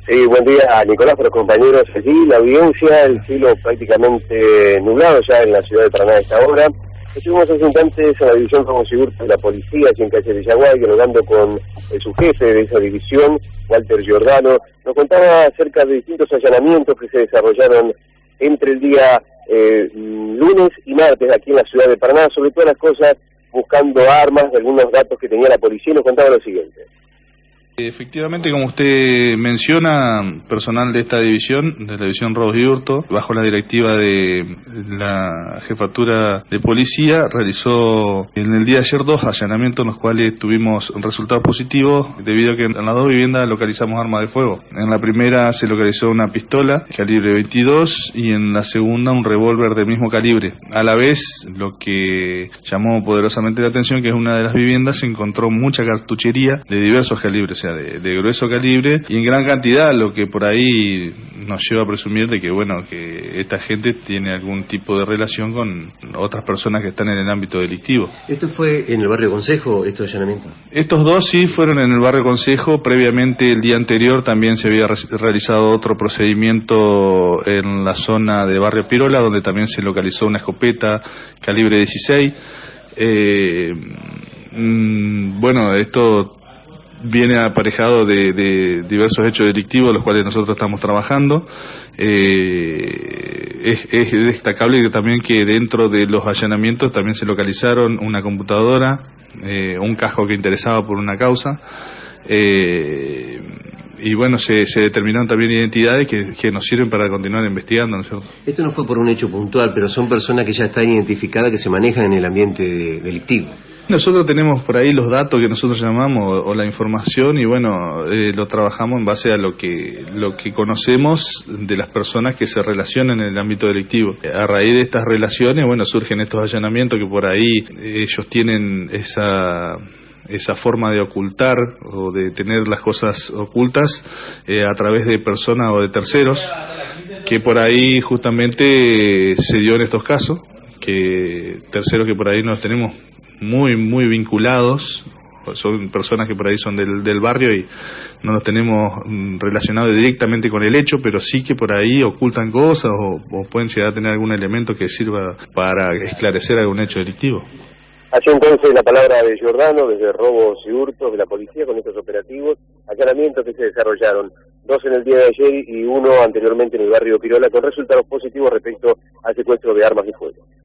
Sí, buen día, Nicolás, pero compañeros, allí la audiencia, el cielo prácticamente nublado ya en la ciudad de Paraná a esta hora. Estuvimos hace instantes en la división como de la policía, aquí en calle Villaguay, dialogando con su jefe de esa división, Walter Giordano. Nos contaba acerca de distintos allanamientos que se desarrollaron entre el día lunes y martes aquí en la ciudad de Paraná, sobre todas las cosas buscando armas, de algunos datos que tenía la policía, y nos contaba lo siguiente. Efectivamente, como usted menciona, personal de esta división, de la división Robos y Hurto, bajo la directiva de la jefatura de policía, realizó en el día de ayer 2 allanamientos en los cuales tuvimos resultados positivos, debido a que en las 2 viviendas localizamos armas de fuego. En la primera se localizó una pistola calibre 22 y en la segunda un revólver del mismo calibre. A la vez, lo que llamó poderosamente la atención, que es una de las viviendas, se encontró mucha cartuchería de diversos calibres, o sea, de grueso calibre y en gran cantidad, lo que por ahí nos lleva a presumir de que, bueno, que esta gente tiene algún tipo de relación con otras personas que están en el ámbito delictivo. ¿Esto fue en el barrio Consejo, estos allanamientos? Estos 2 sí fueron en el barrio Consejo. Previamente, el día anterior, también se había realizado otro procedimiento en la zona de barrio Pirola, donde también se localizó una escopeta calibre 16. Bueno, esto viene aparejado de diversos hechos delictivos, los cuales nosotros estamos trabajando. Es destacable también que dentro de los allanamientos también se localizaron una computadora, un casco que interesaba por una causa, y bueno, se determinaron también identidades que nos sirven para continuar investigando, ¿no es cierto? Esto no fue por un hecho puntual, pero son personas que ya están identificadas, que se manejan en el ambiente delictivo. Nosotros tenemos por ahí los datos que nosotros llamamos o la información, y bueno, lo trabajamos en base a lo que conocemos de las personas que se relacionan en el ámbito delictivo. A raíz de estas relaciones, bueno, surgen estos allanamientos que por ahí ellos tienen esa forma de ocultar o de tener las cosas ocultas a través de personas o de terceros, que por ahí justamente se dio en estos casos, que terceros que por ahí nos tenemos muy vinculados, son personas que por ahí son del barrio y no los tenemos relacionados directamente con el hecho, pero sí que por ahí ocultan cosas o pueden llegar a tener algún elemento que sirva para esclarecer algún hecho delictivo. Así entonces la palabra de Giordano desde Robos y Hurtos de la policía con estos operativos, allanamientos que se desarrollaron, 2 en el día de ayer y 1 anteriormente en el barrio Pirola, con resultados positivos respecto al secuestro de armas de fuego.